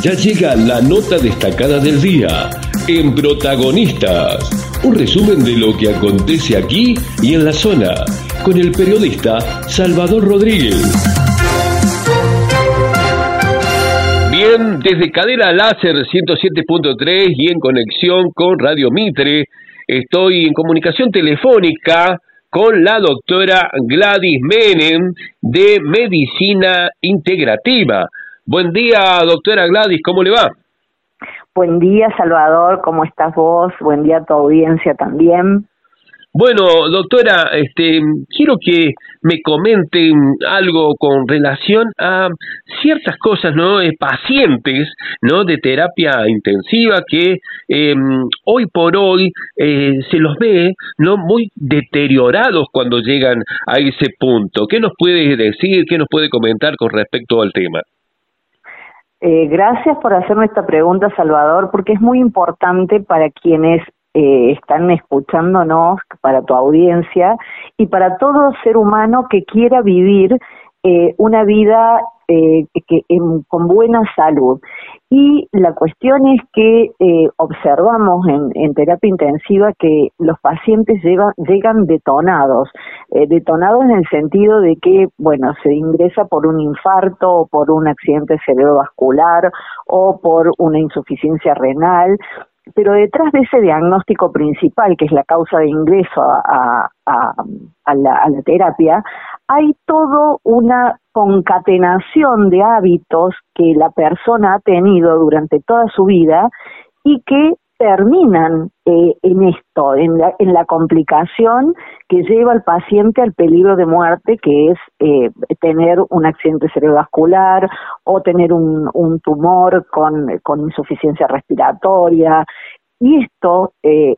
Ya llega la nota destacada del día en Protagonistas. Un resumen de lo que acontece aquí y en la zona, con el periodista Salvador Rodríguez. Bien, desde Cadena Láser 107.3 y en conexión con Radio Mitre, estoy en comunicación telefónica con la doctora Gladys Menem de Medicina Integrativa. Buen día, doctora Gladys, ¿cómo le va? Buen día, Salvador, ¿cómo estás vos? Buen día a tu audiencia también. Bueno, doctora, quiero que me comenten algo con relación a ciertas cosas, ¿no? Pacientes, ¿no? De terapia intensiva que hoy por hoy se los ve, ¿no? Muy deteriorados cuando llegan a ese punto. ¿Qué nos puede decir, qué nos puede comentar con respecto al tema? Gracias por hacerme esta pregunta, Salvador, porque es muy importante para quienes están escuchándonos, para tu audiencia y para todo ser humano que quiera vivir una vida con buena salud. Y la cuestión es que observamos en terapia intensiva que los pacientes llegan detonados en el sentido de que, bueno, se ingresa por un infarto o por un accidente cerebrovascular o por una insuficiencia renal, pero detrás de ese diagnóstico principal, que es la causa de ingreso a la terapia, hay toda una concatenación de hábitos que la persona ha tenido durante toda su vida y que terminan en esto, en la complicación que lleva al paciente al peligro de muerte, que es tener un accidente cerebrovascular o tener un tumor con insuficiencia respiratoria. Y esto,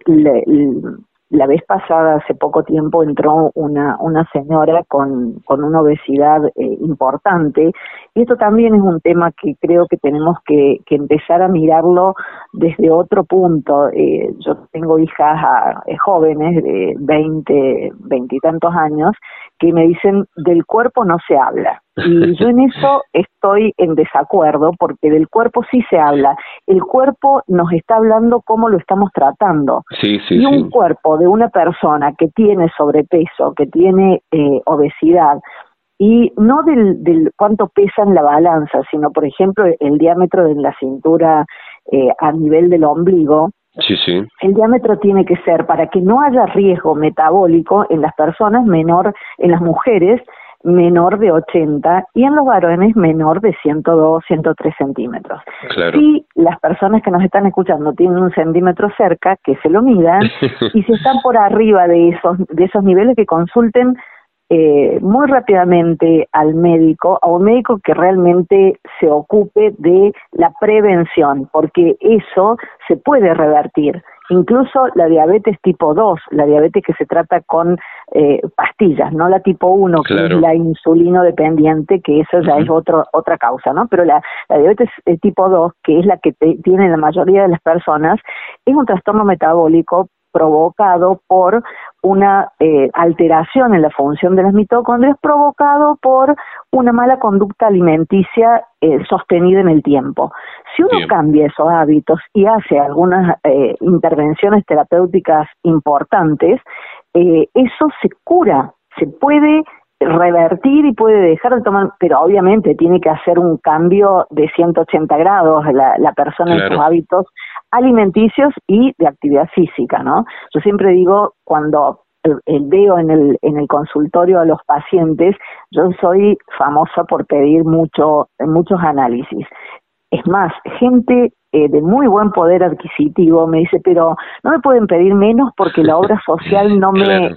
la vez pasada, hace poco tiempo, entró una señora con una obesidad importante, y esto también es un tema que creo que tenemos que empezar a mirarlo desde otro punto. Yo tengo hijas jóvenes de 20 y tantos años que me dicen, del cuerpo no se habla. Y yo en eso estoy en desacuerdo, porque del cuerpo sí se habla. El cuerpo nos está hablando cómo lo estamos tratando. Y un cuerpo de una persona que tiene sobrepeso, que tiene obesidad, y no del cuánto pesa en la balanza, sino, por ejemplo, el diámetro de la cintura a nivel del ombligo. El diámetro tiene que ser, para que no haya riesgo metabólico en las personas, menor, en las mujeres, menor de 80, y en los varones menor de 102, 103 centímetros. Claro. Si las personas que nos están escuchando tienen un centímetro cerca, que se lo midan, y si están por arriba de esos niveles, que consulten muy rápidamente al médico, a un médico que realmente se ocupe de la prevención, porque eso se puede revertir. Incluso la diabetes tipo 2, la diabetes que se trata con pastillas, no la tipo 1, claro, que es la insulino dependiente, que eso ya es otra causa, ¿no? Pero la diabetes tipo 2, que es la que tiene la mayoría de las personas, es un trastorno metabólico provocado por una alteración en la función de las mitocondrias, provocado por una mala conducta alimenticia sostenida en el tiempo. Si uno cambia esos hábitos y hace algunas intervenciones terapéuticas importantes, eso se cura, se puede revertir y puede dejar de tomar, pero obviamente tiene que hacer un cambio de 180 grados la persona en sus hábitos alimenticios y de actividad física, ¿no? Yo siempre digo, cuando veo en el consultorio a los pacientes, yo soy famosa por pedir muchos análisis. Es más, gente de muy buen poder adquisitivo me dice, pero no me pueden pedir menos porque la obra social no me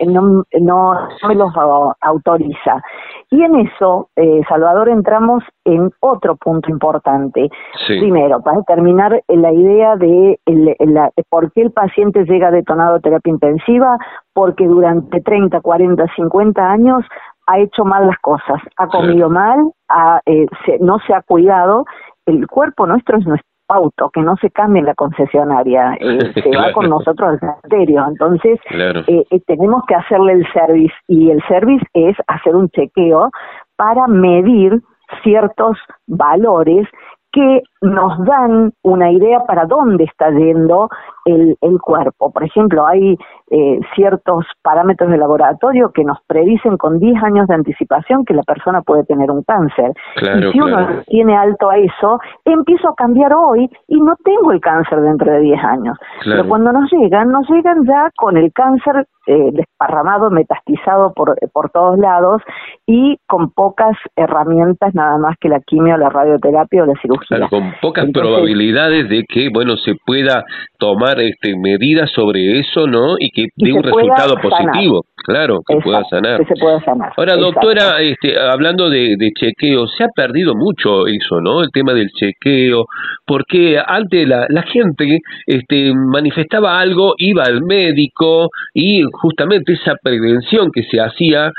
los autoriza. Y en eso, Salvador, entramos en otro punto importante. Primero, para terminar, la idea de por qué el paciente llega detonado a terapia intensiva, porque durante 30, 40, 50 años ha hecho mal las cosas, ha comido mal, no se ha cuidado. El cuerpo nuestro es nuestro auto, que no se cambie en la concesionaria, se va con nosotros al cementerio. Entonces, tenemos que hacerle el service, y el service es hacer un chequeo para medir ciertos valores que nos dan una idea para dónde está yendo el cuerpo. Por ejemplo, hay ciertos parámetros de laboratorio que nos predicen con 10 años de anticipación que la persona puede tener un cáncer. Claro, y si uno tiene alto a eso, empiezo a cambiar hoy y no tengo el cáncer dentro de 10 años. Pero cuando nos llegan ya con el cáncer desparramado, metastizado por todos lados y con pocas herramientas nada más que la quimio, la radioterapia o la cirugía. Claro, con pocas probabilidades de que, bueno, se pueda tomar medidas sobre eso, ¿no? Y que dé un resultado positivo. Claro, que pueda sanar. Que se pueda sanar. Ahora, doctora, hablando de chequeo, se ha perdido mucho eso, ¿no? El tema del chequeo, porque antes la gente manifestaba algo, iba al médico y justamente esa prevención que se hacía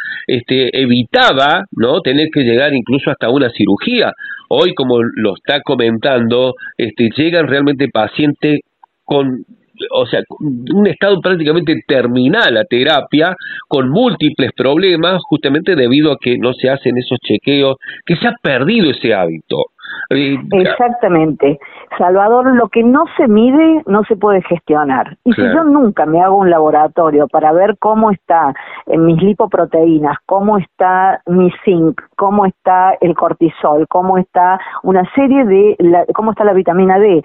evitaba, ¿no? Tener que llegar incluso hasta una cirugía. Hoy, como lo está comentando, llegan realmente pacientes con un estado prácticamente terminal a terapia, con múltiples problemas, justamente debido a que no se hacen esos chequeos, que se ha perdido ese hábito. Exactamente. Salvador, lo que no se mide no se puede gestionar. Y si yo nunca me hago un laboratorio para ver cómo está mis lipoproteínas, cómo está mi zinc, cómo está el cortisol, cómo está una serie de cómo está la vitamina D,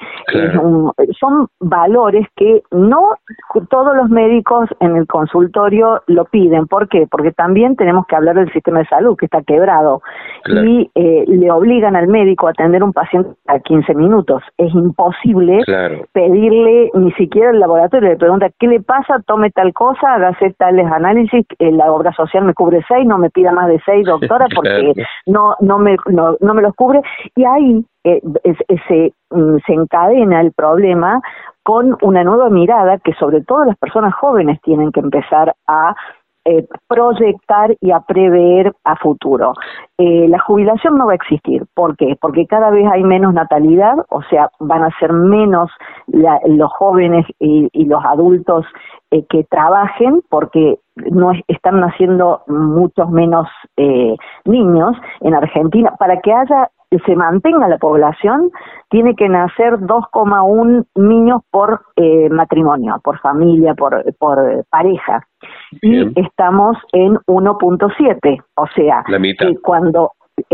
son valores que no todos los médicos en el consultorio lo piden. ¿Por qué? Porque también tenemos que hablar del sistema de salud que está quebrado y le obligan al médico a atender un paciente a 15 minutos. Es imposible pedirle ni siquiera el laboratorio, le pregunta ¿qué le pasa? Tome tal cosa, hágase tales análisis, la obra social me cubre 6, no me pida más de 6, doctora, porque no me los cubre. Y ahí se encadena el problema con una nueva mirada que sobre todo las personas jóvenes tienen que empezar a proyectar y a prever a futuro. La jubilación no va a existir. ¿Por qué? Porque cada vez hay menos natalidad, o sea, van a ser menos los jóvenes y los adultos que trabajen, porque están naciendo muchos menos niños en Argentina. Para que se mantenga la población, tiene que nacer 2,1 niños por matrimonio, por familia, por pareja. Bien. Y estamos en 1,7, o sea, que cuando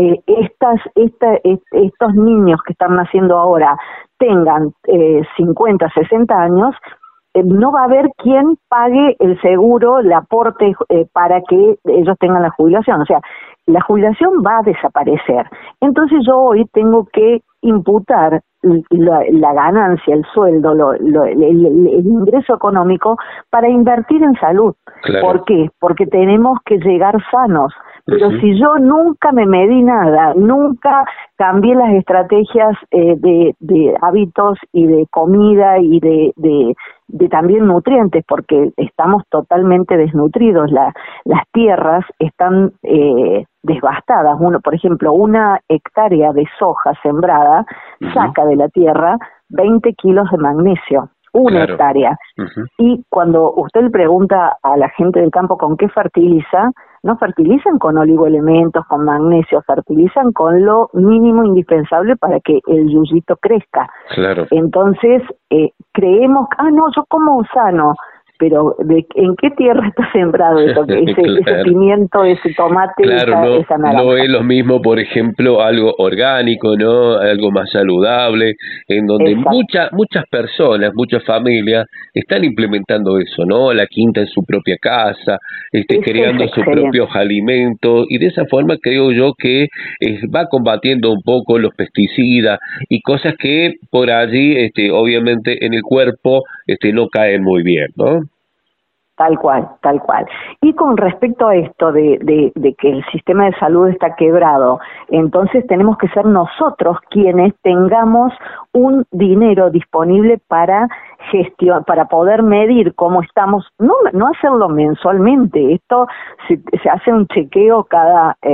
estos niños que están naciendo ahora tengan 50, 60 años, no va a haber quien pague el seguro, el aporte para que ellos tengan la jubilación. O sea, la jubilación va a desaparecer. Entonces yo hoy tengo que imputar la ganancia, el sueldo, el ingreso económico para invertir en salud. ¿Por qué? Porque tenemos que llegar sanos. Pero si yo nunca me medí nada, nunca cambié las estrategias de hábitos y de comida y de también nutrientes, porque estamos totalmente desnutridos, las tierras están devastadas. Por ejemplo, una hectárea de soja sembrada saca de la tierra 20 kilos de magnesio. Una hectárea. Y cuando usted le pregunta a la gente del campo con qué fertiliza, no fertilizan con oligoelementos, con magnesio, fertilizan con lo mínimo indispensable para que el yuyito crezca. Entonces, creemos, no, yo como sano, pero ¿en qué tierra está sembrado eso? Ese pimiento, ese tomate, esa naranja. No es lo mismo, por ejemplo, algo orgánico, ¿no? Algo más saludable, en donde muchas personas, muchas familias están implementando eso, ¿no? La quinta en su propia casa, creando sus propios alimentos, y de esa forma creo yo que va combatiendo un poco los pesticidas y cosas que por allí, obviamente, en el cuerpo no caen muy bien, ¿no? Tal cual, tal cual. Y con respecto a esto de que el sistema de salud está quebrado, entonces tenemos que ser nosotros quienes tengamos un dinero disponible para para poder medir cómo estamos, no hacerlo mensualmente. Esto se hace un chequeo cada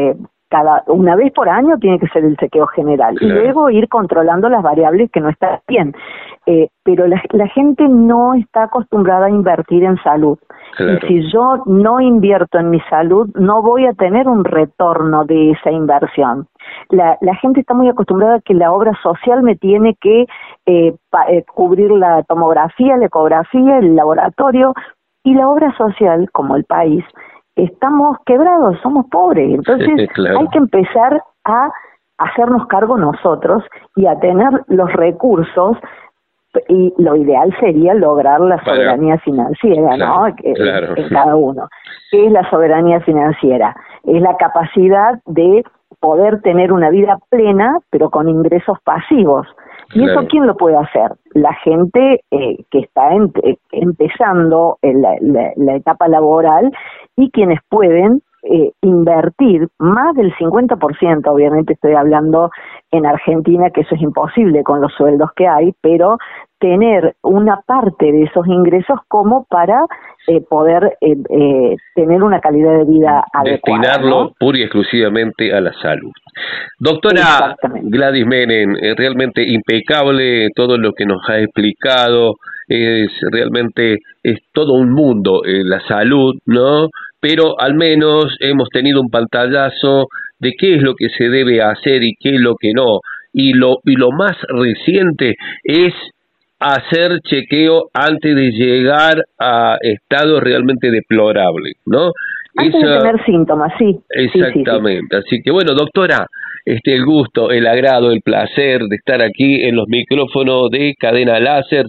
una vez por año tiene que ser el chequeo general, claro, y luego ir controlando las variables que no están bien. Pero la gente no está acostumbrada a invertir en salud. Claro. Y si yo no invierto en mi salud, no voy a tener un retorno de esa inversión. La gente está muy acostumbrada a que la obra social me tiene que cubrir la tomografía, la ecografía, el laboratorio, y la obra social, como el país, estamos quebrados, somos pobres. Entonces claro, hay que empezar a hacernos cargo nosotros y a tener los recursos, y lo ideal sería lograr la soberanía financiera, claro, ¿no? Claro. En cada uno. ¿Qué es la soberanía financiera? Es la capacidad de poder tener una vida plena, pero con ingresos pasivos. ¿Y claro, eso quién lo puede hacer? La gente que está empezando en la etapa laboral, y quienes pueden invertir más del 50%, obviamente estoy hablando en Argentina, que eso es imposible con los sueldos que hay, pero tener una parte de esos ingresos como para poder tener una calidad de vida adecuada. Destinarlo, ¿no?, pura y exclusivamente a la salud. Doctora Gladys Menem, realmente impecable todo lo que nos ha explicado, realmente es todo un mundo la salud, ¿no? Pero al menos hemos tenido un pantallazo de qué es lo que se debe hacer y qué es lo que no. Y lo más reciente es hacer chequeo antes de llegar a estados realmente deplorables, ¿no? Antes de tener síntomas, sí. Exactamente. Sí. Así que bueno, doctora, el gusto, el agrado, el placer de estar aquí en los micrófonos de Cadena Láser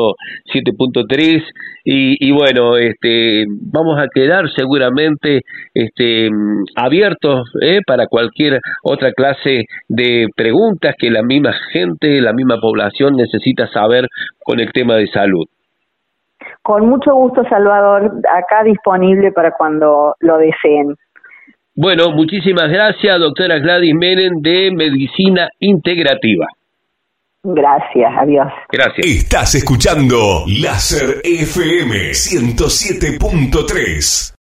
107.3 y bueno, vamos a quedar seguramente abiertos para cualquier otra clase de preguntas que la misma gente, la misma población necesita saber con el tema de salud. Con mucho gusto, Salvador, acá disponible para cuando lo deseen. Bueno, muchísimas gracias, doctora Gladys Menem, de Medicina Integrativa. Gracias, adiós. Gracias. Estás escuchando Láser FM 107.3.